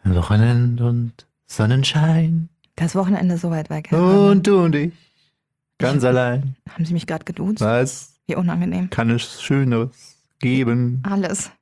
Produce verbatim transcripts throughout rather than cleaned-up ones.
Wochenende und Sonnenschein. Das Wochenende ist so weit weg. Und du und ich. Ganz allein. Haben Sie mich gerade geduzt? Was Wie unangenehm. kann es Schöneres geben? Alles.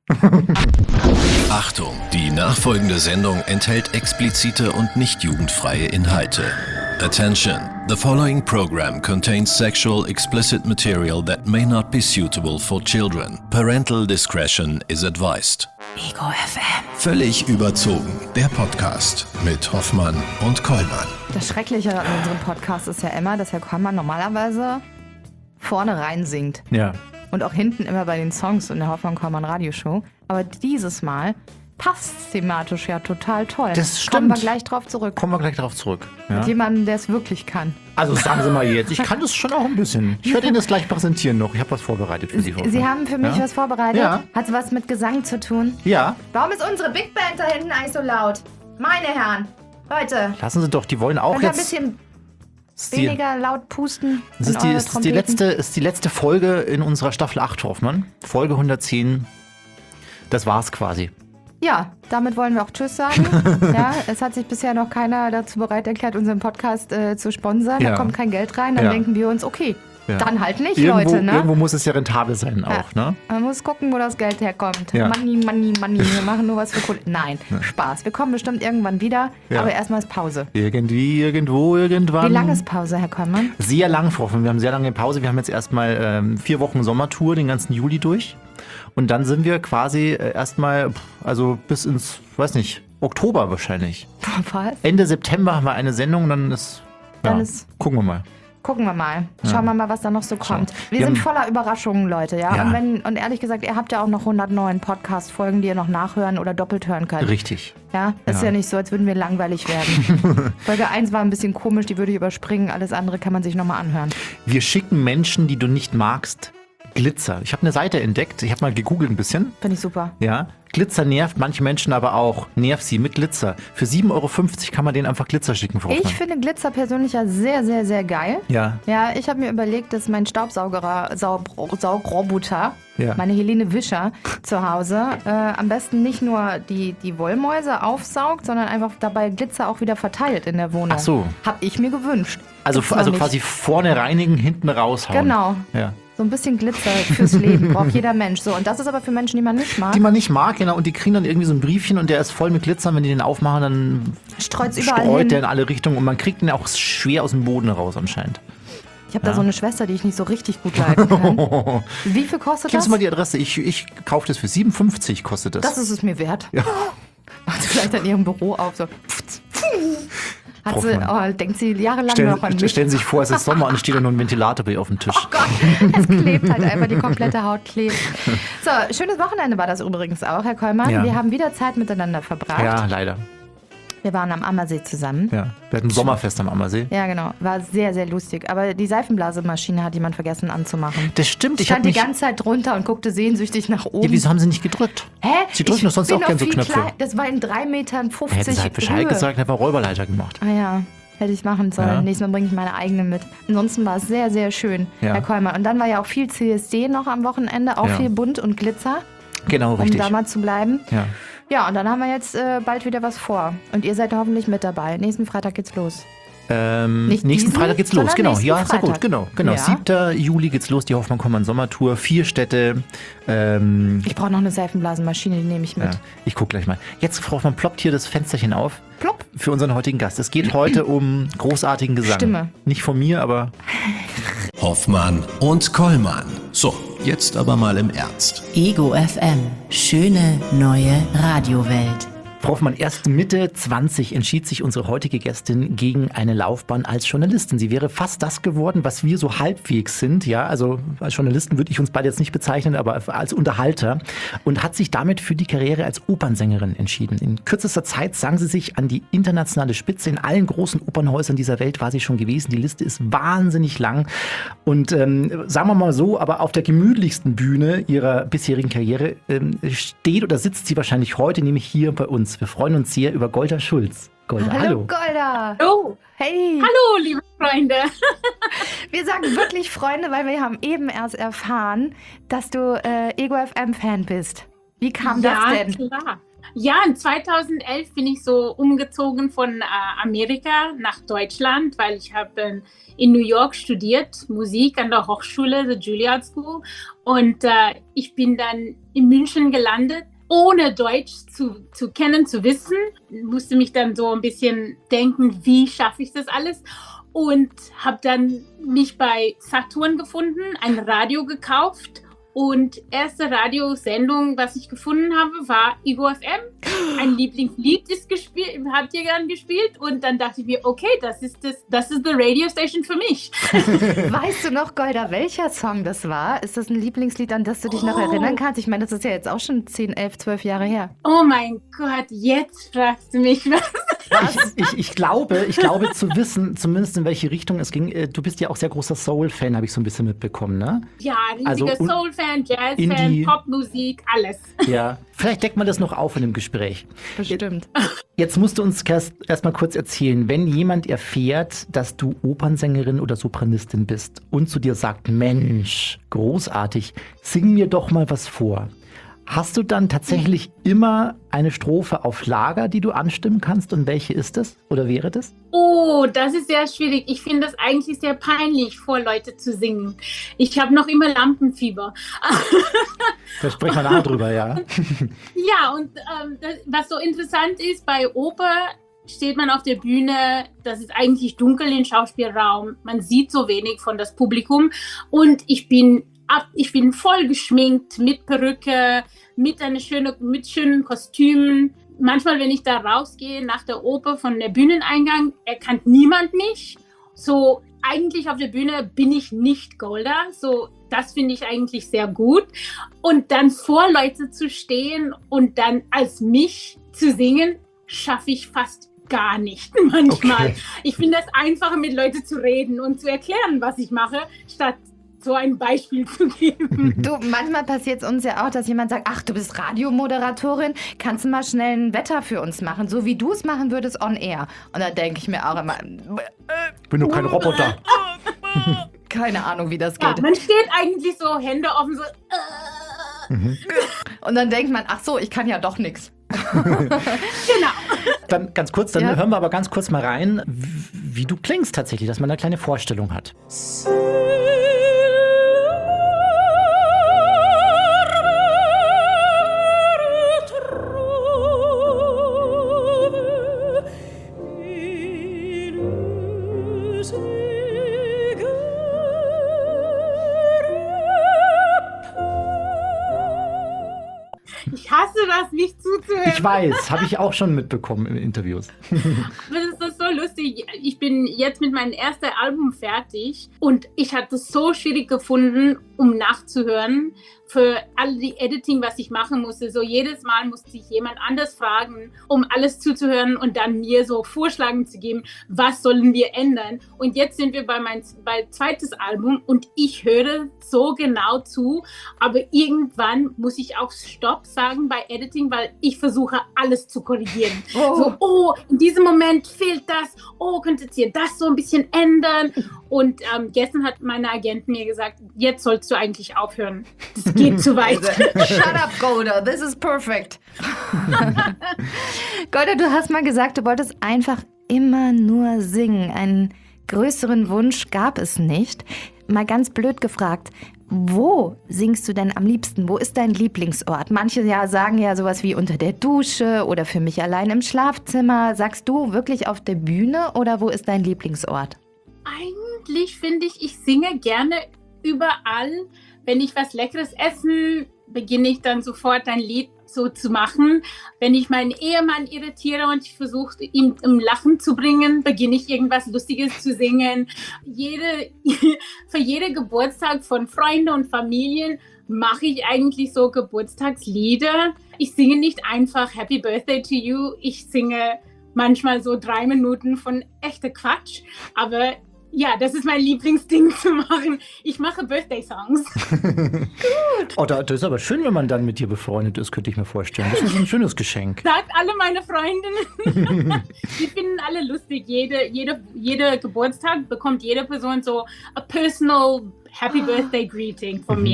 Achtung, die nachfolgende Sendung enthält explizite und nicht jugendfreie Inhalte. Attention, the following program contains sexual explicit material that may not be suitable for children. Parental discretion is advised. Ego F M. Völlig überzogen, der Podcast mit Hoffmann und Kollmann. Das Schreckliche an unserem Podcast ist ja immer, dass Herr Kollmann normalerweise vorne rein singt. Ja. Und auch hinten immer bei den Songs in der Hoffmann-Kollmann Radioshow. Aber dieses Mal passt thematisch ja total toll. Das stimmt. Kommen wir gleich drauf zurück. Kommen wir gleich drauf zurück. Ja? Mit jemandem, der es wirklich kann. Also sagen Sie mal jetzt, ich kann das schon auch ein bisschen. Ich werde Ihnen das gleich präsentieren noch. Ich habe was vorbereitet für Sie. Frau Sie Hoffmann. haben für mich Ja? was vorbereitet? Ja. Hat es was mit Gesang zu tun? Ja, Warum ist unsere Big Band da hinten eigentlich so laut? Meine Herren, Leute, lassen Sie doch, die wollen auch könnt ihr ein jetzt... bisschen ist die- weniger laut pusten? Das in ist die, eure ist, die Trompeten? letzte, ist die letzte Folge in unserer Staffel acht, Hoffmann. Folge hundertzehn. Das war's quasi. Ja, damit wollen wir auch Tschüss sagen. Ja, es hat sich bisher noch keiner dazu bereit erklärt, unseren Podcast äh, zu sponsern. Ja. Da kommt kein Geld rein. Dann Ja. denken wir uns, okay, Ja. dann halt nicht, Irgendwo, Leute. Ne? irgendwo muss es ja rentabel sein Ja. auch, ne? Man muss gucken, wo das Geld herkommt. Ja. Money, money, money. Wir machen nur was für Kohle. Nein, Spaß. Wir kommen bestimmt irgendwann wieder. Ja. Aber erstmal ist Pause. Irgendwie, irgendwo, irgendwann. Wie lange ist Pause, Herr Kollmann? Sehr lang, Frau Hoffmann. Wir haben sehr lange Pause. Wir haben jetzt erstmal ähm, vier Wochen Sommertour, den ganzen Juli durch. Und dann sind wir quasi äh, erstmal, pff, also bis ins, weiß nicht, Oktober wahrscheinlich. Was? Ende September haben wir eine Sendung, dann ist, ja, Dann ist- gucken wir mal. Gucken wir mal. Schauen wir mal, was da noch so kommt. Wir Wir sind haben- voller Überraschungen, Leute, ja. Ja. Und, wenn, und ehrlich gesagt, ihr habt ja auch noch hundertneun Podcast-Folgen, die ihr noch nachhören oder doppelt hören könnt. Richtig. Ja, das ist Ja. ja nicht so, als würden wir langweilig werden. Folge eins war ein bisschen komisch, die würde ich überspringen. Alles andere kann man sich nochmal anhören. Wir schicken Menschen, die du nicht magst, Glitzer. Ich habe eine Seite entdeckt, ich habe mal gegoogelt ein bisschen. Finde ich super. Ja, Glitzer nervt manche Menschen aber auch. Nerv sie mit Glitzer. Für sieben Euro fünfzig kann man denen einfach Glitzer schicken, Frau Ich Hoffmann. finde Glitzer persönlich ja sehr, sehr, sehr geil. Ja, Ja, ich habe mir überlegt, dass mein Staubsauger, Saug, Saugroboter, Ja. meine Helene Wischer zu Hause, äh, am besten nicht nur die, die Wollmäuse aufsaugt, sondern einfach dabei Glitzer auch wieder verteilt in der Wohnung. Ach so. Hab ich mir gewünscht. also, Gibt's noch also nicht. quasi vorne reinigen, hinten raushauen. Genau. Ja. So ein bisschen Glitzer fürs Leben braucht jeder Mensch. So, und das ist aber für Menschen, die man nicht mag. Die man nicht mag, genau, und die kriegen dann irgendwie so ein Briefchen und der ist voll mit Glitzern. Wenn die den aufmachen, dann Streut's überall streut hin. der in alle Richtungen und man kriegt den auch schwer aus dem Boden raus anscheinend. Ich habe da so eine Schwester, die ich nicht so richtig gut leiden kann. Wie viel kostet Gibst das? du mal die Adresse? Ich, ich kaufe das für sieben fünfzig kostet das. Das ist es mir wert. Ja. Macht sie vielleicht an ihrem Büro auf. So. Hat Frau sie, Hoffmann. oh, denkt sie jahrelang Stellen, noch an mich. stellen Sie sich vor, es ist Sommer und steht da nur ein Ventilator bei ihr auf dem Tisch. Oh Gott, es klebt halt einfach, die komplette Haut klebt. So, schönes Wochenende war das übrigens auch, Herr Kollmann. Ja. Wir haben wieder Zeit miteinander verbracht. Ja, leider. Wir waren am Ammersee zusammen. Ja. Wir hatten ein Sommerfest am Ammersee. Ja, genau. War sehr, sehr lustig. Aber die Seifenblasemaschine hat jemand vergessen anzumachen. Das stimmt. Ich Ich habe stand die mich. ganze Zeit drunter und guckte sehnsüchtig nach oben. Ja, wieso haben Sie nicht gedrückt? Hä? Sie drücken Ich doch sonst bin auch gern so viel Knöpfe. klein. Das war in drei Metern fünfzig Hätten Sie halt Bescheid Höhe. gesagt, einfach Räuberleiter gemacht. Ah ja, hätte ich machen sollen. Ja. Nächstes Mal bringe ich meine eigene mit. Ansonsten war es sehr, sehr schön, Ja. Herr Kollmann. Und dann war ja auch viel C S D noch am Wochenende, auch Ja. viel Bunt und Glitzer, Genau, um richtig. da mal zu bleiben. Ja. Ja, und dann haben wir jetzt äh, bald wieder was vor. Und ihr seid hoffentlich mit dabei. Nächsten Freitag geht's los. Ähm, Nicht nächsten diesen, Freitag geht's los, sondern genau. nächsten Ja, sehr Freitag. gut, genau. genau. Ja. siebter Juli geht's los, die Hoffmann-Kommern Sommertour. Vier Städte. Ähm, Ich brauche noch eine Seifenblasenmaschine, die nehme ich mit. ja, ich guck gleich mal. Jetzt, Frau Hoffmann, ploppt hier das Fensterchen auf. Plopp. Für unseren heutigen Gast. Es geht heute um großartigen Gesang. Stimme. Nicht von mir, aber Hoffmann und Kollmann. So, jetzt aber mal im Ernst. Ego F M. Schöne neue Radiowelt. Frau Hoffmann, erst Mitte zwanzig entschied sich unsere heutige Gästin gegen eine Laufbahn als Journalistin. Sie wäre fast das geworden, was wir so halbwegs sind. Ja, also als Journalisten würde ich uns beide jetzt nicht bezeichnen, aber als Unterhalter. Und hat sich damit für die Karriere als Opernsängerin entschieden. In kürzester Zeit sang sie sich an die internationale Spitze. In allen großen Opernhäusern dieser Welt war sie schon gewesen. Die Liste ist wahnsinnig lang. Und ähm, sagen wir mal so, aber auf der gemütlichsten Bühne ihrer bisherigen Karriere ähm, steht oder sitzt sie wahrscheinlich heute, nämlich hier bei uns. Wir freuen uns sehr über Golda Schulz. Golda, hallo. Hallo, Golda. Hallo. Hey. Hallo, liebe Freunde. Wir sagen wirklich Freunde, weil wir haben eben erst erfahren, dass du äh, Ego F M-Fan bist. Wie kam ja, das denn? klar. Ja, in zweitausendelf bin ich so umgezogen von äh, Amerika nach Deutschland, weil ich habe äh, in New York studiert, Musik an der Hochschule, the Juilliard School. Und äh, ich bin dann in München gelandet, ohne Deutsch zu, zu kennen, zu wissen. Ich musste mich dann so ein bisschen denken, wie schaffe ich das alles? Und habe dann mich bei Saturn gefunden, ein Radio gekauft. Und erste Radiosendung, was ich gefunden habe, war Ego F M. Ein Lieblingslied ist gespielt, habt ihr gern gespielt. Und dann dachte ich mir, okay, das ist das, das ist die Radio Station für mich. Weißt du noch, Golda, welcher Song das war? Ist das ein Lieblingslied, an das du dich oh. noch erinnern kannst? Ich meine, das ist ja jetzt auch schon zehn, elf, zwölf Jahre her. Oh mein Gott, jetzt fragst du mich was. Ich, ich, ich, glaube, ich glaube zu wissen, zumindest in welche Richtung es ging. Du bist ja auch sehr großer Soul-Fan, habe ich so ein bisschen mitbekommen, ne? Ja, riesiger also, Soul-Fan, Jazz-Fan, Popmusik, alles. Ja, vielleicht deckt man das noch auf in dem Gespräch. Bestimmt. Jetzt musst du uns erst, erst mal kurz erzählen, wenn jemand erfährt, dass du Opernsängerin oder Sopranistin bist und zu dir sagt, Mensch, großartig, sing mir doch mal was vor. Hast du dann tatsächlich immer eine Strophe auf Lager, die du anstimmen kannst? Und welche ist das oder wäre das? Oh, das ist sehr schwierig. Ich finde das eigentlich sehr peinlich, vor Leute zu singen. Ich habe noch immer Lampenfieber. Da sprechen wir nachher drüber, ja. Ja, und ähm, das, was so interessant ist, bei Oper steht man auf der Bühne, das ist eigentlich dunkel im Schauspielraum. Man sieht so wenig von das Publikum. Und ich bin Ab, ich bin voll geschminkt, mit Perücke, mit, eine schöne, mit schönen Kostümen. Manchmal, wenn ich da rausgehe nach der Oper von der Bühneneingang, erkannt niemand mich. So, eigentlich auf der Bühne bin ich nicht Golda. So, das finde ich eigentlich sehr gut. Und dann vor Leute zu stehen und dann als mich zu singen, schaffe ich fast gar nicht manchmal. Okay. Ich finde es einfacher, mit Leuten zu reden und zu erklären, was ich mache, statt so ein Beispiel zu geben. Du, manchmal passiert es uns ja auch, dass jemand sagt, ach, du bist Radiomoderatorin, kannst du mal schnell ein Wetter für uns machen, so wie du es machen würdest on air. Und dann denke ich mir auch immer, ich bin doch kein Roboter. Keine Ahnung, wie das geht. Ja, man steht eigentlich so, Hände offen, so äh. mhm. Und dann denkt man, ach so, ich kann ja doch nichts. Genau. Dann ganz kurz, dann ja. hören wir aber ganz kurz mal rein, wie du klingst tatsächlich, dass man eine kleine Vorstellung hat. Ich hasse das, nicht zuzuhören. Ich weiß, habe ich auch schon mitbekommen in Interviews. Das ist so lustig. Ich bin jetzt mit meinem ersten Album fertig und ich hatte es so schwierig gefunden, um nachzuhören. Für all die Editing, was ich machen musste, so jedes Mal musste ich jemand anders fragen, um alles zuzuhören und dann mir so Vorschläge zu geben, was sollen wir ändern. Und jetzt sind wir bei meinem bei zweites Album und ich höre so genau zu, aber irgendwann muss ich auch Stopp sagen bei Editing, weil ich versuche alles zu korrigieren. Oh. So, oh, in diesem Moment fehlt das, oh, könntet ihr das so ein bisschen ändern? Und ähm, gestern hat meine Agent mir gesagt, jetzt sollst du eigentlich aufhören. Das geht zu weit. Shut up, Golda, this is perfect. Golda, du hast mal gesagt, du wolltest einfach immer nur singen. Einen größeren Wunsch gab es nicht. Mal ganz blöd gefragt, wo singst du denn am liebsten? Wo ist dein Lieblingsort? Manche ja sagen ja sowas wie unter der Dusche oder für mich allein im Schlafzimmer. Sagst du wirklich auf der Bühne oder wo ist dein Lieblingsort? Eigentlich finde ich, ich singe gerne überall. Wenn ich was Leckeres esse, beginne ich dann sofort ein Lied so zu machen. Wenn ich meinen Ehemann irritiere und ich versuche, ihn im Lachen zu bringen, beginne ich irgendwas Lustiges zu singen. Jede, für jeden Geburtstag von Freunden und Familien mache ich eigentlich so Geburtstagslieder. Ich singe nicht einfach Happy Birthday to You. Ich singe manchmal so drei Minuten von echter Quatsch, aber ja, das ist mein Lieblingsding zu machen. Ich mache Birthday-Songs. Gut. Oh, das ist aber schön, wenn man dann mit dir befreundet ist, könnte ich mir vorstellen. Das ist ein schönes Geschenk. Sagt alle meine Freundinnen. Die finden alle lustig. Jede, jede, jeder Geburtstag bekommt jede Person so a personal Happy Birthday Greeting von mhm. mir.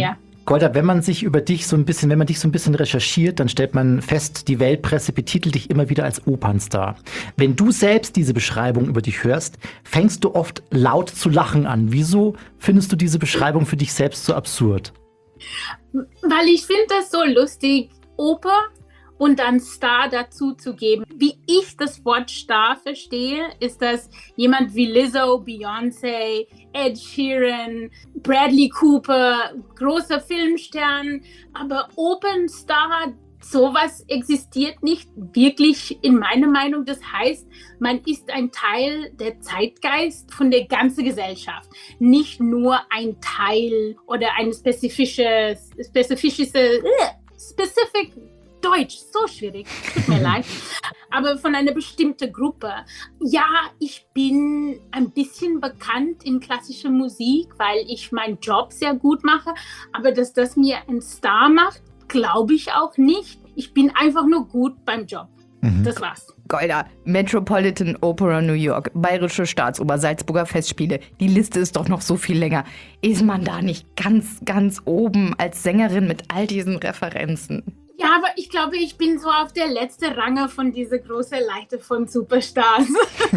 Golda, wenn man sich über dich so ein bisschen, wenn man dich so ein bisschen recherchiert, dann stellt man fest, die Weltpresse betitelt dich immer wieder als Opernstar. Wenn du selbst diese Beschreibung über dich hörst, fängst du oft laut zu lachen an. Wieso findest du diese Beschreibung für dich selbst so absurd? Weil ich finde das so lustig, Oper und dann Star dazu zu geben. Wie ich das Wort Star verstehe, ist das jemand wie Lizzo, Beyoncé, Ed Sheeran, Bradley Cooper, großer Filmstern. Aber Opernstar, sowas existiert nicht wirklich in meiner Meinung. Das heißt, man ist ein Teil der Zeitgeist von der ganzen Gesellschaft. Nicht nur ein Teil oder ein spezifisches, spezifisches, äh, specific Deutsch, so schwierig, tut mir leid, aber von einer bestimmten Gruppe. Ja, ich bin ein bisschen bekannt in klassischer Musik, weil ich meinen Job sehr gut mache, aber dass das mir einen Star macht, glaube ich auch nicht. Ich bin einfach nur gut beim Job. Mhm. Das war's. Golda, Metropolitan Opera New York, Bayerische Staatsoper, Salzburger Festspiele. Die Liste ist doch noch so viel länger. Ist man da nicht ganz, ganz oben als Sängerin mit all diesen Referenzen? Ja, aber ich glaube, ich bin so auf der letzten Range von dieser großen Leiter von Superstars.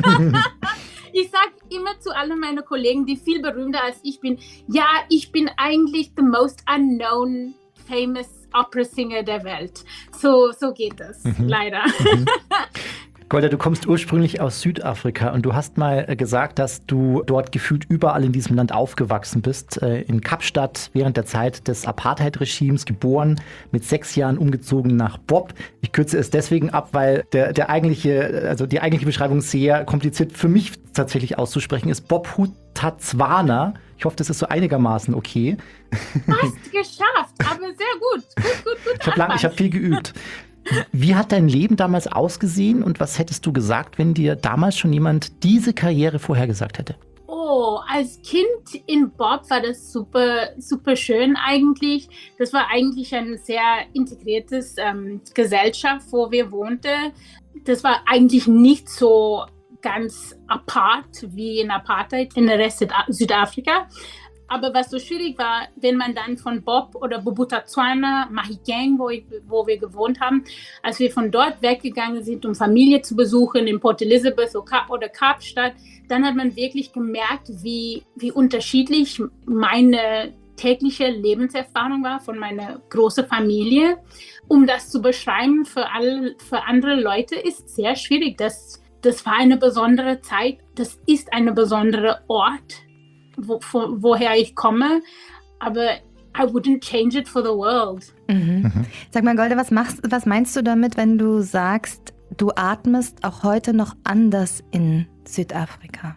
Ich sage immer zu allen meinen Kollegen, die viel berühmter als ich bin, ja, ich bin eigentlich the most unknown famous Opera Singer der Welt. So, so geht das, mhm. leider. Mhm. Golda, du kommst ursprünglich aus Südafrika und du hast mal gesagt, dass du dort gefühlt überall in diesem Land aufgewachsen bist. In Kapstadt während der Zeit des Apartheid-Regimes geboren, mit sechs Jahren umgezogen nach Bob. Ich kürze es deswegen ab, weil der, der eigentliche, also die eigentliche Beschreibung sehr kompliziert für mich tatsächlich auszusprechen ist. Bophuthatswana. Ich hoffe, das ist so einigermaßen okay. Fast geschafft, aber sehr gut. Gut, gut, gut. Ich habe lang, ich habe viel geübt. Wie hat dein Leben damals ausgesehen und was hättest du gesagt, wenn dir damals schon jemand diese Karriere vorhergesagt hätte? Oh, als Kind in Bob war das super, super schön eigentlich. Das war eigentlich ein sehr integriertes ähm, Gesellschaft, wo wir wohnten. Das war eigentlich nicht so ganz apart wie in Apartheid in der Rest Südafrika. Aber was so schwierig war, wenn man dann von Bob oder Bophuthatswana, Mahikeng, wo, ich, wo wir gewohnt haben, als wir von dort weggegangen sind, um Familie zu besuchen in Port Elizabeth oder Kapstadt, dann hat man wirklich gemerkt, wie, wie unterschiedlich meine tägliche Lebenserfahrung war von meiner großen Familie. Um das zu beschreiben für, all, für andere Leute ist sehr schwierig. Das, das war eine besondere Zeit, das ist ein besonderer Ort, Wo, wo, woher ich komme, aber I wouldn't change it for the world. Mhm. Mhm. Sag mal, Golda, was, machst, was meinst du damit, wenn du sagst, du atmest auch heute noch anders in Südafrika?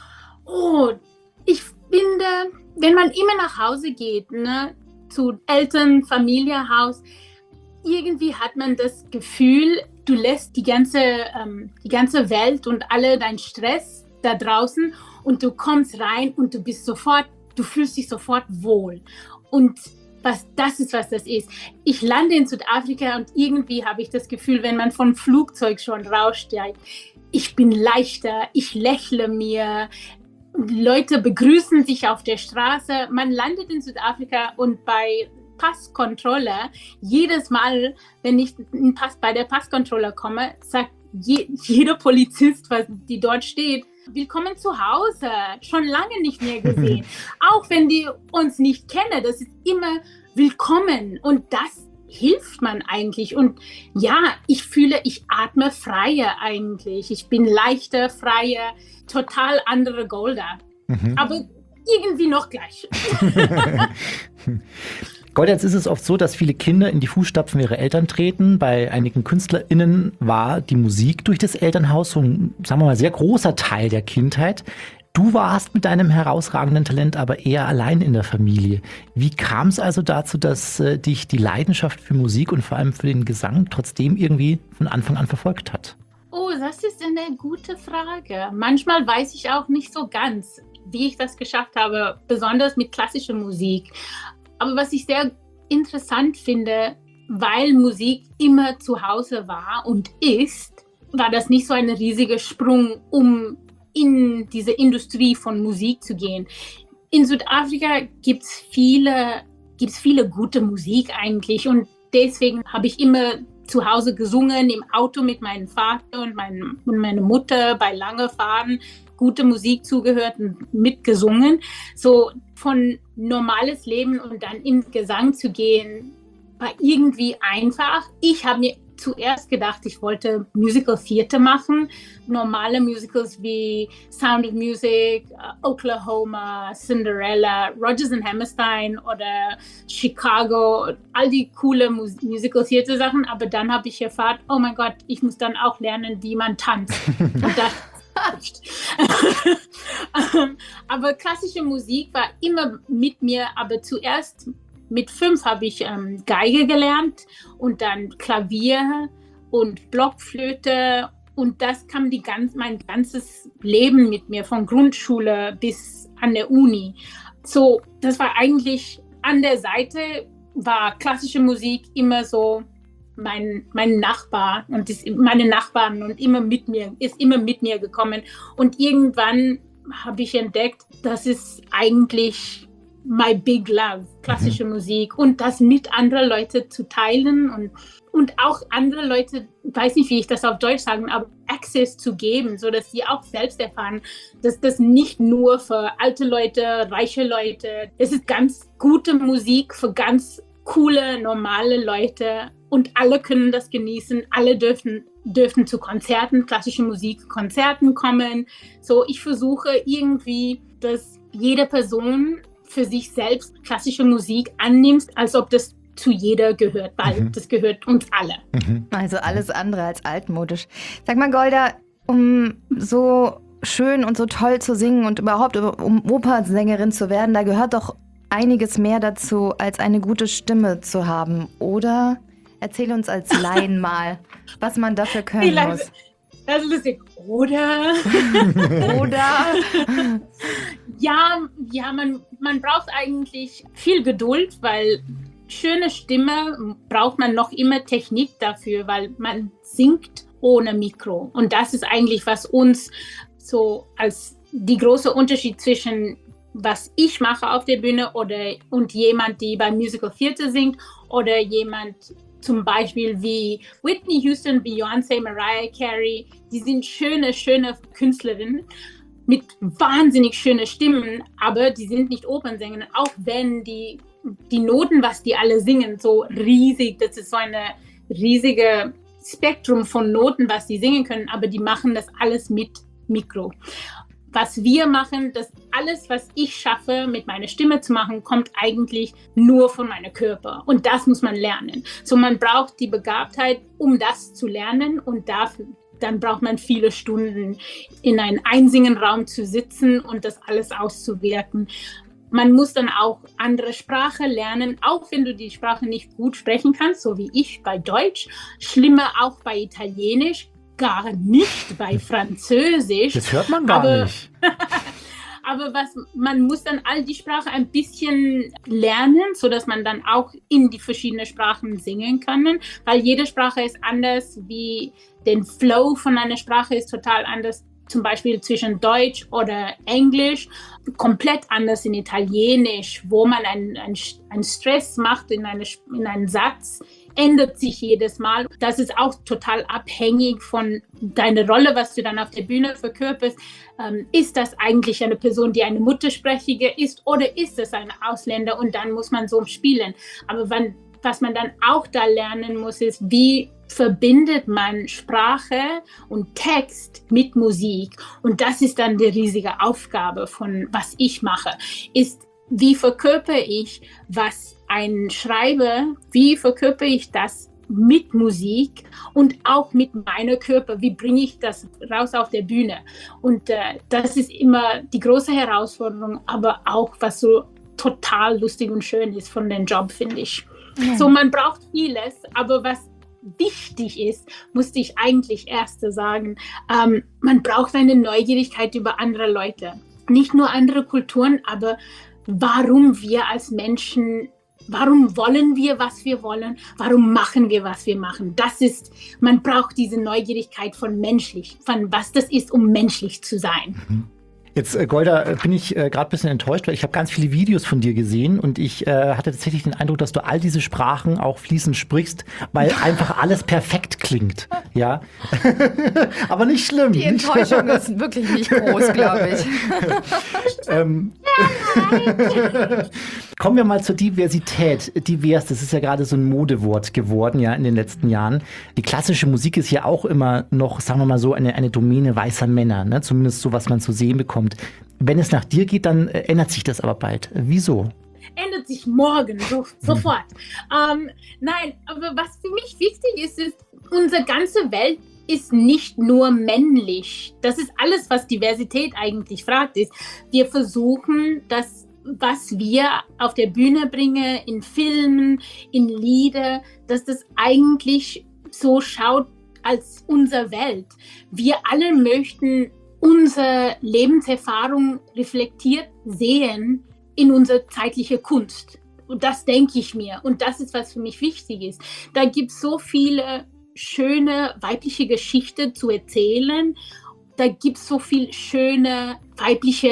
Oh, ich finde, wenn man immer nach Hause geht, ne, zu Eltern, Familienhaus, irgendwie hat man das Gefühl, du lässt die ganze, ähm, die ganze Welt und alle deinen Stress da draußen und du kommst rein und du bist sofort, du fühlst dich sofort wohl. Und was, das ist, was das ist. Ich lande in Südafrika und irgendwie habe ich das Gefühl, wenn man vom Flugzeug schon raussteigt, ich bin leichter, ich lächle mir, Leute begrüßen sich auf der Straße. Man landet in Südafrika und bei Passkontrolle, jedes Mal, wenn ich in Pass, bei der Passkontrolle komme, sagt je, jeder Polizist, was, die dort steht, willkommen zu Hause, schon lange nicht mehr gesehen. Auch wenn die uns nicht kennen, das ist immer willkommen und das hilft man eigentlich. Und ja, ich fühle, ich atme freier eigentlich. Ich bin leichter, freier, total andere Golda. Mhm. Aber irgendwie noch gleich. Golda, jetzt ist es oft so, dass viele Kinder in die Fußstapfen ihrer Eltern treten. Bei einigen KünstlerInnen war die Musik durch das Elternhaus so ein, sagen wir mal, sehr großer Teil der Kindheit. Du warst mit deinem herausragenden Talent aber eher allein in der Familie. Wie kam es also dazu, dass äh, dich die Leidenschaft für Musik und vor allem für den Gesang trotzdem irgendwie von Anfang an verfolgt hat? Oh, das ist eine gute Frage. Manchmal weiß ich auch nicht so ganz, wie ich das geschafft habe, besonders mit klassischer Musik. Aber was ich sehr interessant finde, weil Musik immer zu Hause war und ist, war das nicht so ein riesiger Sprung, um in diese Industrie von Musik zu gehen. In Südafrika gibt es viele gibt es viele gute Musik eigentlich. Und deswegen habe ich immer zu Hause gesungen, im Auto mit meinem Vater und, mein, und meiner Mutter bei langen Fahrten, gute Musik zugehört und mitgesungen. So von normales Leben und dann ins Gesang zu gehen, war irgendwie einfach. Ich habe mir zuerst gedacht, ich wollte Musical Theater machen. Normale Musicals wie Sound of Music, uh, Oklahoma, Cinderella, Rodgers and Hammerstein oder Chicago, all die coole Mus- Musical Theater Sachen. Aber dann habe ich erfahren, oh mein Gott, ich muss dann auch lernen, wie man tanzt. Und das aber klassische Musik war immer mit mir, aber zuerst mit fünf habe ich ähm, Geige gelernt und dann Klavier und Blockflöte und das kam die ganz, mein ganzes Leben mit mir, von Grundschule bis an der Uni. So, das war eigentlich an der Seite, war klassische Musik immer so mein, mein Nachbar und ist, meine Nachbarn und immer mit mir, ist immer mit mir gekommen. Und irgendwann habe ich entdeckt, das ist eigentlich my big love, klassische mhm. Musik und das mit anderen Leuten zu teilen und, und auch andere Leute, weiß nicht, wie ich das auf Deutsch sagen, aber Access zu geben, sodass sie auch selbst erfahren, dass das nicht nur für alte Leute, reiche Leute, es ist ganz gute Musik für ganz coole, normale Leute und alle können das genießen, alle dürfen, dürfen zu Konzerten, klassische Musik, Konzerten kommen. So, ich versuche irgendwie, dass jede Person für sich selbst klassische Musik annimmt, als ob das zu jeder gehört, weil mhm. das gehört uns alle. Mhm. Also alles andere als altmodisch. Sag mal, Golda, um so schön und so toll zu singen und überhaupt um Opernsängerin zu werden, da gehört doch einiges mehr dazu, als eine gute Stimme zu haben, oder? Erzähl uns als Laien mal, was man dafür können Vielleicht, muss. Das ist lustig. Oder? Oder? Ja, ja man, man braucht eigentlich viel Geduld, weil schöne Stimme braucht man noch immer Technik dafür, weil man singt ohne Mikro. Und das ist eigentlich, was uns so als die große Unterschied zwischen was ich mache auf der Bühne oder und jemand, die beim Musical Theater singt oder jemand zum Beispiel wie Whitney Houston, Beyoncé, Mariah Carey, die sind schöne, schöne Künstlerinnen mit wahnsinnig schönen Stimmen, aber die sind nicht Opernsänger, auch wenn die, die Noten, was die alle singen, so riesig, das ist so ein riesiges Spektrum von Noten, was die singen können, aber die machen das alles mit Mikro. Was wir machen, das alles, was ich schaffe, mit meiner Stimme zu machen, kommt eigentlich nur von meinem Körper. Und das muss man lernen. So, man braucht die Begabtheit, um das zu lernen. Und dafür, dann braucht man viele Stunden, in einem einzigen Raum zu sitzen und das alles auszuwirken. Man muss dann auch andere Sprache lernen, auch wenn du die Sprache nicht gut sprechen kannst, so wie ich bei Deutsch. Schlimmer auch bei Italienisch. Gar nicht bei Französisch. Das hört man gar aber, nicht. Aber was, man muss dann all die Sprache ein bisschen lernen, sodass man dann auch in die verschiedenen Sprachen singen kann. Weil jede Sprache ist anders, wie der Flow von einer Sprache ist total anders. Zum Beispiel zwischen Deutsch oder Englisch, komplett anders in Italienisch, wo man einen ein Stress macht in, eine, in einen Satz, ändert sich jedes Mal. Das ist auch total abhängig von deiner Rolle, was du dann auf der Bühne verkörperst. Ähm, ist das eigentlich eine Person, die eine Muttersprachige ist oder ist es ein Ausländer und dann muss man so spielen. Aber wenn, was man dann auch da lernen muss, ist, wie verbindet man Sprache und Text mit Musik. Und das ist dann die riesige Aufgabe von was ich mache, ist, wie verkörper ich, was ein Schreiber, wie verkörper ich das mit Musik und auch mit meinem Körper, wie bringe ich das raus auf der Bühne. Und äh, das ist immer die große Herausforderung, aber auch was so total lustig und schön ist von dem Job, finde ich. Ja. So, man braucht vieles, aber was wichtig ist, musste ich eigentlich erst sagen, ähm, man braucht eine Neugierigkeit über andere Leute. Nicht nur andere Kulturen, aber warum wir als Menschen, warum wollen wir, was wir wollen, warum machen wir, was wir machen. Das ist, man braucht diese Neugierigkeit von menschlich, von was das ist, um menschlich zu sein. Mhm. Jetzt, äh, Golda, äh, bin ich äh, gerade ein bisschen enttäuscht, weil ich habe ganz viele Videos von dir gesehen und ich äh, hatte tatsächlich den Eindruck, dass du all diese Sprachen auch fließend sprichst, weil einfach alles perfekt klingt. Ja, aber nicht schlimm. Die Enttäuschung ist wirklich nicht groß, glaube ich. ähm, Kommen wir mal zur Diversität. Divers, das ist ja gerade so ein Modewort geworden, ja, in den letzten Jahren. Die klassische Musik ist ja auch immer noch, sagen wir mal so, eine, eine Domäne weißer Männer, ne? Zumindest so, was man zu sehen bekommt. Wenn es nach dir geht, dann äh, ändert sich das aber bald. Wieso? Ändert sich morgen, so, sofort. ähm, nein, aber was für mich wichtig ist, ist, unsere ganze Welt ist nicht nur männlich. Das ist alles, was Diversität eigentlich fragt, ist, wir versuchen, das, was wir auf der Bühne bringen, in Filmen, in Lieder, dass das eigentlich so schaut als unsere Welt. Wir alle möchten unsere Lebenserfahrung reflektiert sehen in unsere zeitliche Kunst. Und das denke ich mir. Und das ist, was für mich wichtig ist. Da gibt es so viele schöne weibliche Geschichten zu erzählen. Da gibt es so viele schöne weibliche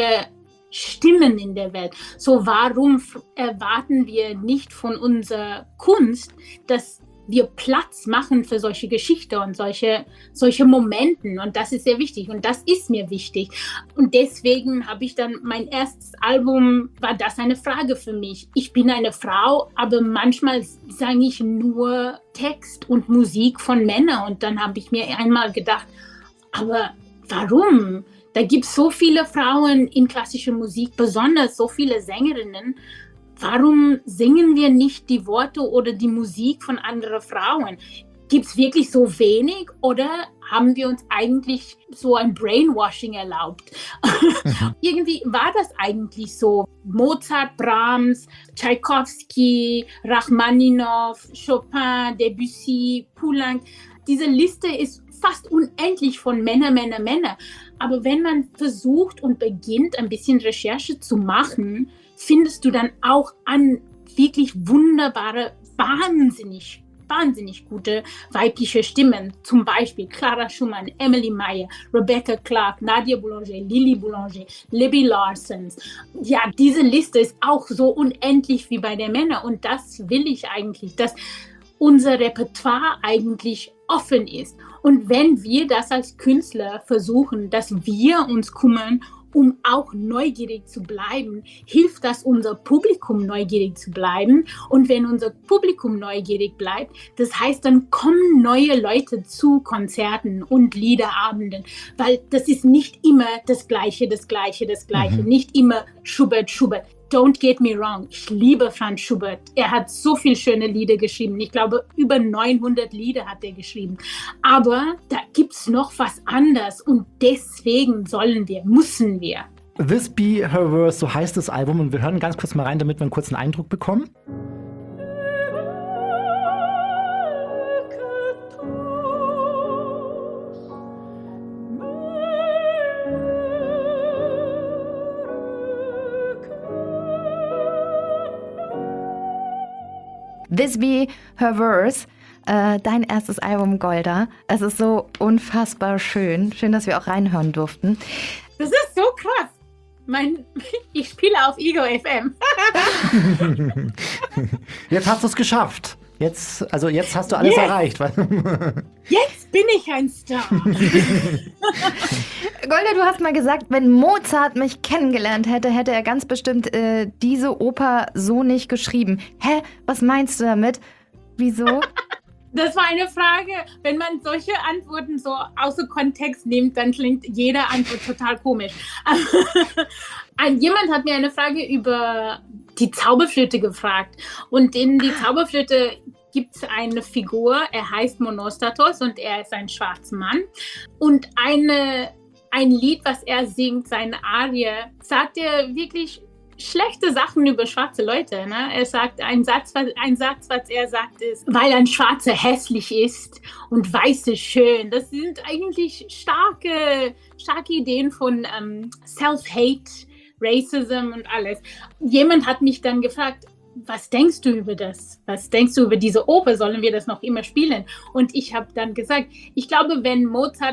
Stimmen in der Welt. So warum erwarten wir nicht von unserer Kunst, dass wir Platz machen für solche Geschichten und solche, solche Momenten. Und das ist sehr wichtig. Und das ist mir wichtig. Und deswegen habe ich dann mein erstes Album, war das eine Frage für mich. Ich bin eine Frau, aber manchmal sage ich nur Text und Musik von Männern. Und dann habe ich mir einmal gedacht, aber warum? Da gibt es so viele Frauen in klassischer Musik, besonders so viele Sängerinnen. Warum singen wir nicht die Worte oder die Musik von anderen Frauen? Gibt es wirklich so wenig oder haben wir uns eigentlich so ein Brainwashing erlaubt? Mhm. Irgendwie war das eigentlich so. Mozart, Brahms, Tchaikovsky, Rachmaninoff, Chopin, Debussy, Poulenc. Diese Liste ist fast unendlich von Männer, Männer, Männer. Aber wenn man versucht und beginnt, ein bisschen Recherche zu machen, findest du dann auch an wirklich wunderbare, wahnsinnig, wahnsinnig gute weibliche Stimmen. Zum Beispiel Clara Schumann, Emily Meyer, Rebecca Clark, Nadia Boulanger, Lily Boulanger, Libby Larsons. Ja, diese Liste ist auch so unendlich wie bei den Männern. Und das will ich eigentlich, dass unser Repertoire eigentlich offen ist. Und wenn wir das als Künstler versuchen, dass wir uns kümmern, um auch neugierig zu bleiben, hilft das unser Publikum neugierig zu bleiben. Und wenn unser Publikum neugierig bleibt, das heißt, dann kommen neue Leute zu Konzerten und Liederabenden, weil das ist nicht immer das Gleiche, das Gleiche, das Gleiche, mhm. nicht immer Schubert, Schubert. Don't get me wrong, ich liebe Franz Schubert. Er hat so viele schöne Lieder geschrieben. Ich glaube, über neunhundert Lieder hat er geschrieben. Aber da gibt es noch was anderes und deswegen sollen wir, müssen wir. This Be Her Verse, so heißt das Album. Und wir hören ganz kurz mal rein, damit wir einen kurzen Eindruck bekommen. This Be Her Verse, äh, dein erstes Album, Golda. Es ist so unfassbar schön. Schön, dass wir auch reinhören durften. Das ist so krass. Mein, ich spiele auf Ego F M. Jetzt hast du es geschafft. Jetzt, also jetzt hast du alles yes. erreicht. Jetzt bin ich ein Star. Golda, du hast mal gesagt, wenn Mozart mich kennengelernt hätte, hätte er ganz bestimmt äh, diese Oper so nicht geschrieben. Hä? Was meinst du damit? Wieso? Das war eine Frage. Wenn man solche Antworten so außer Kontext nimmt, dann klingt jede Antwort total komisch. Ein, jemand hat mir eine Frage über die Zauberflöte gefragt. Und in die Zauberflöte gibt es eine Figur, er heißt Monostatos und er ist ein schwarzer Mann. Und eine, ein Lied, was er singt, seine Arie, sagt er wirklich schlechte Sachen über schwarze Leute. Ne? Er sagt, ein Satz, ein Satz, was er sagt, ist, weil ein Schwarzer hässlich ist und Weiße schön. Das sind eigentlich starke, starke Ideen von ähm, Self-Hate, Racism und alles. Jemand hat mich dann gefragt, was denkst du über das? Was denkst du über diese Oper? Sollen wir das noch immer spielen? Und ich habe dann gesagt, ich glaube, wenn Mozart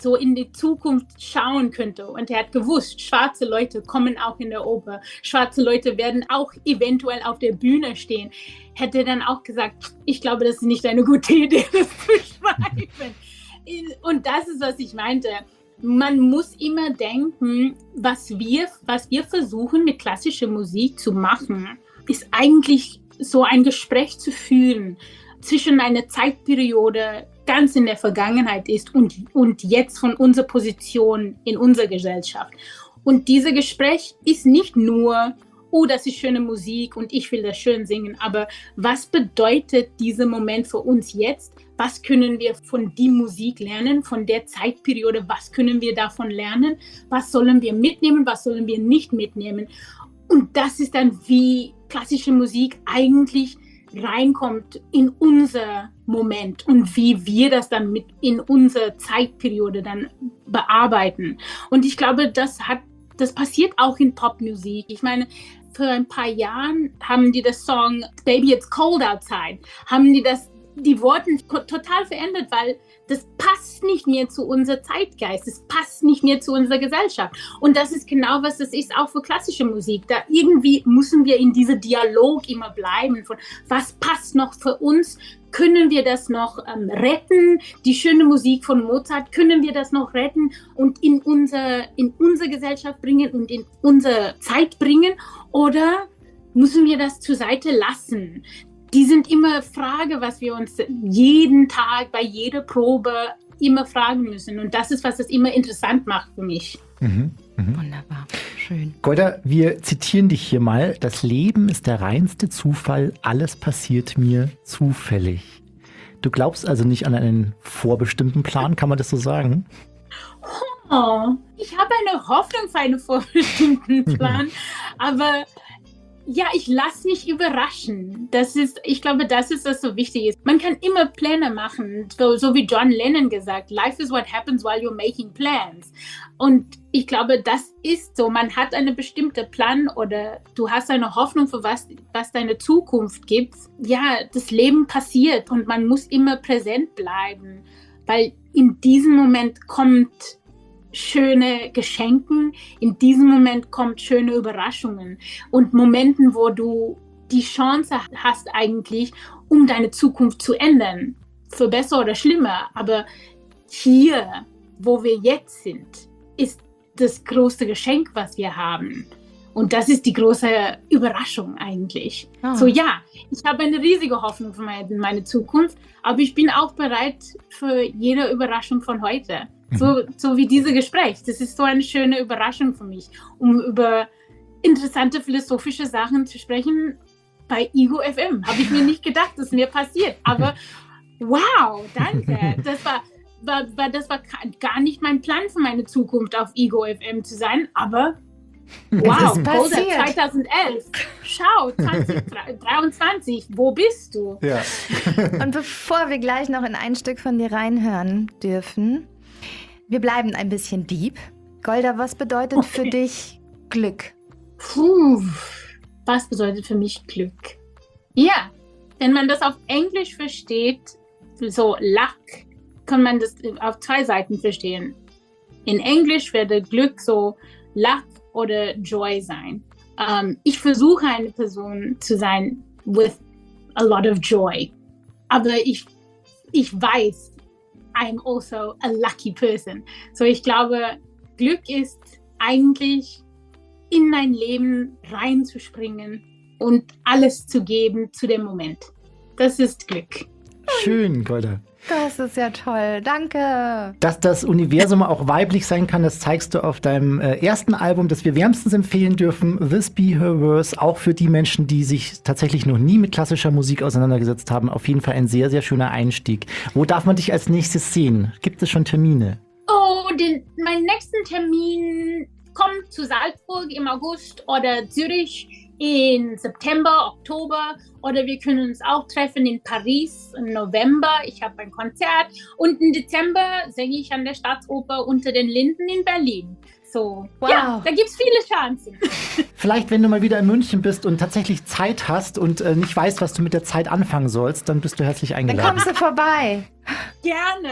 so in die Zukunft schauen könnte. Und er hat gewusst, schwarze Leute kommen auch in der Oper. Schwarze Leute werden auch eventuell auf der Bühne stehen. Hätte er dann auch gesagt, ich glaube, das ist nicht eine gute Idee, das zu schreiben. Und das ist, was ich meinte. Man muss immer denken, was wir, was wir versuchen mit klassischer Musik zu machen, ist eigentlich so ein Gespräch zu führen zwischen einer Zeitperiode, ganz in der Vergangenheit ist und, und jetzt von unserer Position in unserer Gesellschaft. Und dieses Gespräch ist nicht nur, oh, das ist schöne Musik und ich will das schön singen, aber was bedeutet dieser Moment für uns jetzt? Was können wir von der Musik lernen, von der Zeitperiode? Was können wir davon lernen? Was sollen wir mitnehmen? Was sollen wir nicht mitnehmen? Und das ist dann, wie klassische Musik eigentlich reinkommt in unser Moment und wie wir das dann mit in unserer Zeitperiode dann bearbeiten. Und ich glaube, das hat, das passiert auch in Popmusik. Ich meine, vor ein paar Jahren haben die das Song Baby It's Cold Outside, haben die das die Worte total verändert, weil das passt nicht mehr zu unserem Zeitgeist, es passt nicht mehr zu unserer Gesellschaft. Und das ist genau, was das ist, auch für klassische Musik. Da irgendwie müssen wir in diesem Dialog immer bleiben, von was passt noch für uns, können wir das noch ähm, retten, die schöne Musik von Mozart, können wir das noch retten und in, unser, in unsere Gesellschaft bringen und in unsere Zeit bringen, oder müssen wir das zur Seite lassen? Die sind immer Frage, was wir uns jeden Tag bei jeder Probe immer fragen müssen. Und das ist, was es immer interessant macht für mich. Mhm, mh. Wunderbar, schön. Golda, wir zitieren dich hier mal. Das Leben ist der reinste Zufall, alles passiert mir zufällig. Du glaubst also nicht an einen vorbestimmten Plan, kann man das so sagen? Oh, ich habe eine Hoffnung für einen vorbestimmten Plan, aber ja, ich lasse mich überraschen. Das ist, ich glaube, das ist, was so wichtig ist. Man kann immer Pläne machen, so, so wie John Lennon gesagt, life is what happens while you're making plans. Und ich glaube, das ist so. Man hat einen bestimmten Plan oder du hast eine Hoffnung für was, was deine Zukunft gibt. Ja, das Leben passiert und man muss immer präsent bleiben, weil in diesem Moment kommt schöne Geschenke, in diesem Moment kommt schöne Überraschungen und Momenten, wo du die Chance hast eigentlich, um deine Zukunft zu ändern, für besser oder schlimmer. Aber hier, wo wir jetzt sind, ist das größte Geschenk, was wir haben. Und das ist die große Überraschung eigentlich. Oh. So ja, ich habe eine riesige Hoffnung für meine, meine Zukunft, aber ich bin auch bereit für jede Überraschung von heute. So, so wie dieses Gespräch. Das ist so eine schöne Überraschung für mich, um über interessante philosophische Sachen zu sprechen bei Ego F M. Habe ich mir nicht gedacht, dass mir passiert. Aber wow, danke. Das war, war, war, das war gar nicht mein Plan für meine Zukunft, auf Ego F M zu sein. Aber wow, zweitausendelf. Schau, zwanzig dreiundzwanzig, wo bist du? Ja. Und bevor wir gleich noch in ein Stück von dir reinhören dürfen, wir bleiben ein bisschen deep. Golda, was bedeutet okay. für dich Glück? Puh, was bedeutet für mich Glück? Ja, wenn man das auf Englisch versteht, so Luck, kann man das auf zwei Seiten verstehen. In Englisch werde Glück so Luck oder Joy sein. Um, ich versuche eine Person zu sein with a lot of joy. Aber ich, ich weiß, I'm also a lucky person. So ich glaube, Glück ist eigentlich in dein Leben reinzuspringen und alles zu geben zu dem Moment. Das ist Glück. Schön, Golda. Das ist ja toll, danke. Dass das Universum auch weiblich sein kann, das zeigst du auf deinem äh, ersten Album, das wir wärmstens empfehlen dürfen, This Be Her Verse, auch für die Menschen, die sich tatsächlich noch nie mit klassischer Musik auseinandergesetzt haben. Auf jeden Fall ein sehr, sehr schöner Einstieg. Wo darf man dich als nächstes sehen? Gibt es schon Termine? Oh, den, mein nächsten Termin kommt zu Salzburg im August oder Zürich in September, Oktober, oder wir können uns auch treffen in Paris im November. Ich habe ein Konzert und im Dezember singe ich an der Staatsoper Unter den Linden in Berlin. So, wow. Ja, da gibt es viele Chancen. Vielleicht, wenn du mal wieder in München bist und tatsächlich Zeit hast und äh, nicht weißt, was du mit der Zeit anfangen sollst, dann bist du herzlich eingeladen. Dann kommst du vorbei. Gerne.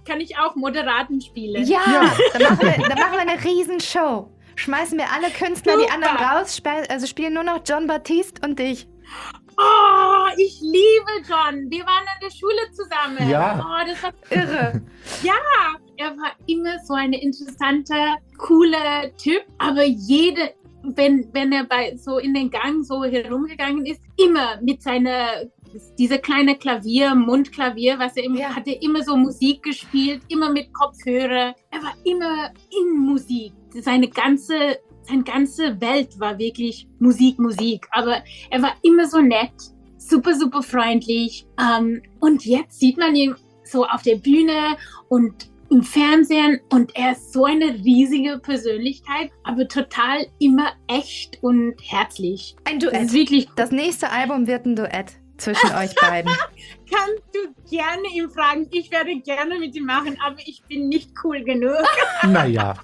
kann ich auch Moderaten spielen. Ja, Ja. Dann, machen wir, dann machen wir eine Riesenshow. Schmeißen wir alle Künstler, die Super. anderen raus, spe- also spielen nur noch Jon Batiste und dich. Oh, ich liebe John. Wir waren an der Schule zusammen. Ja. Oh, das war Irre. Ja, er war immer so ein interessanter, cooler Typ. Aber jede, wenn, wenn er bei so in den Gang so herumgegangen ist, immer mit seiner, dieser kleine Klavier, Mundklavier, was er immer Ja. hatte, immer so Musik gespielt, immer mit Kopfhörer. Er war immer in Musik. Seine ganze, seine ganze Welt war wirklich Musik, Musik. Aber er war immer so nett, super, super freundlich. Ähm, und jetzt sieht man ihn so auf der Bühne und im Fernsehen und er ist so eine riesige Persönlichkeit, aber total immer echt und herzlich. Ein Das ist Duett. wirklich cool. Das nächste Album wird ein Duett zwischen euch beiden. Kannst du gerne ihn fragen. Ich werde gerne mit ihm machen, aber ich bin nicht cool genug. Naja.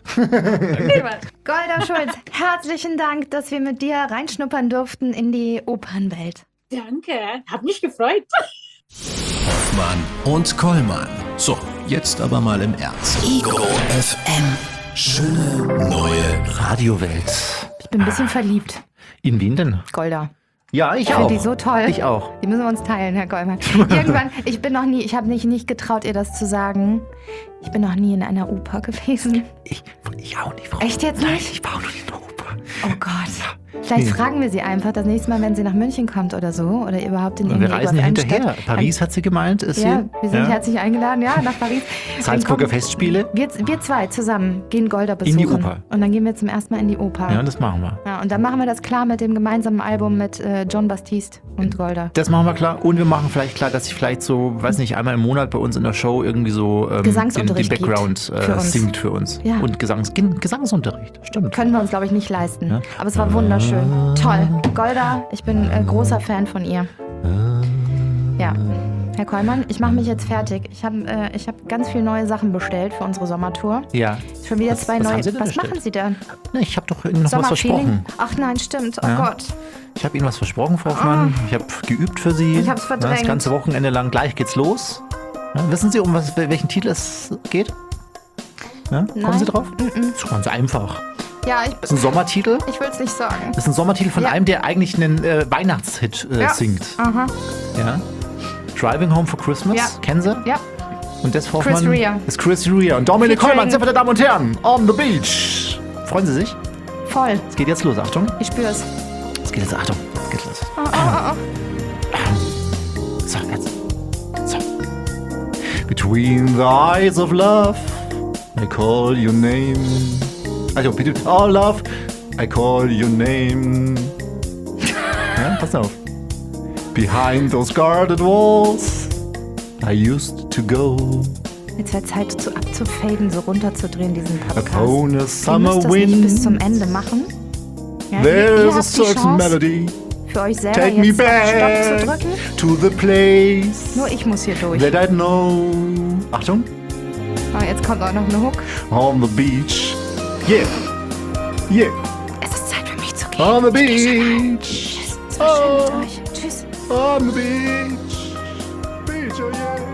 Golda Schulz, herzlichen Dank, dass wir mit dir reinschnuppern durften in die Opernwelt. Danke, hab mich gefreut. Hoffmann und Kollmann. So, jetzt aber mal im Ernst. Ego F M. Schöne neue Radiowelt. Ich bin ein bisschen verliebt. In wen denn? Golda. Ja, ich Ich auch. finde die so toll. Ich auch. Die müssen wir uns teilen, Herr Gollmann. Irgendwann, ich bin noch nie, ich habe mich nicht getraut, ihr das zu sagen. Ich bin noch nie in einer Oper gewesen. Ich, ich auch nicht. Frau. Echt jetzt Nein, nicht? ich war auch noch nicht in der Oper. Oh Gott. Vielleicht Nee. fragen wir sie einfach das nächste Mal, wenn sie nach München kommt oder so. Oder überhaupt in Wir irgendeine reisen ja Ego F hinterher. M-Stadt. Paris hat sie gemeint, ist Ja, sie? wir sind ja. herzlich eingeladen, ja, nach Paris. Salzburger Dann kommen- Festspiele. Wir, wir zwei zusammen gehen Golda die besuchen. Oper. Und dann gehen wir zum ersten Mal in die Oper. Ja, das machen wir. Ja, und dann machen wir das klar mit dem gemeinsamen Album mit äh, Jon Batiste und Golda. Das machen wir klar. Und wir machen vielleicht klar, dass ich vielleicht so, weiß nicht, einmal im Monat bei uns in der Show irgendwie so ähm, den, den Gesangsunterricht Background gibt für äh, uns. singt für uns. Ja. Und Gesangs Gen- Gesangsunterricht. Stimmt. Können wir uns, glaube ich, nicht leisten. Ja. Aber es war wunderschön. Toll. Golda, ich bin äh, großer Fan von ihr. Ja. Herr Kollmann, ich mache mich jetzt fertig. Ich habe äh, ich hab ganz viele neue Sachen bestellt für unsere Sommertour. Ja. Schon wieder Was- zwei was neue. haben Sie denn Was bestellt? machen Sie denn? Ne, ich habe doch Ihnen noch was Sommerfeeling? versprochen. Ach nein, stimmt. Oh Ja. Gott. Ich habe Ihnen was versprochen, Frau Hoffmann. Ich habe geübt für Sie. Ich hab's verdrängt. Das ganze Wochenende lang. Gleich geht's los. Ja, wissen Sie, um was, welchen Titel es geht? Ja, kommen Nein. Sie drauf? Mm-mm. Das ist ganz einfach. Ja, ich, Das ist ein Sommertitel. ich will es nicht sagen. Das ist ein Sommertitel von Ja. einem, der eigentlich einen äh, Weihnachtshit äh, Ja. singt. Aha. Ja. Driving Home for Christmas. Ja. Kennen Sie? Ja. Und das Frau Chris Hoffmann Rea. ist Chris Rea. Und Dominik Featuring- Kollmann, sehr verehrte Damen und Herren, on the beach. Freuen Sie sich? Voll. Es geht jetzt los. Achtung. Ich spür's. Es geht jetzt. Achtung. Es geht los. Oh, oh, oh. So, jetzt. So. Between the eyes of love, I call your name. Also, bitte. Oh, love, I call your name. Ja, pass auf. Behind those guarded walls, I used to go. Jetzt wäre Zeit zu abzufaden, so runterzudrehen, diesen Podcast. Upon a Ihr summer müsst das nicht wind, bis zum Ende machen. Ja, ihr, there's ihr a habt die certain Chance, melody. für euch selber Take me jetzt Stopp zu back drücken. to the place Nur ich muss hier durch. that I know. Achtung. Oh, jetzt kommt auch noch eine Hook. On the beach. Yeah. Yeah. Es ist Zeit für mich zu gehen. On the Ich geh schon mal. beach. Es war schön mit euch. Tschüss. On the beach. Beach, oh yeah.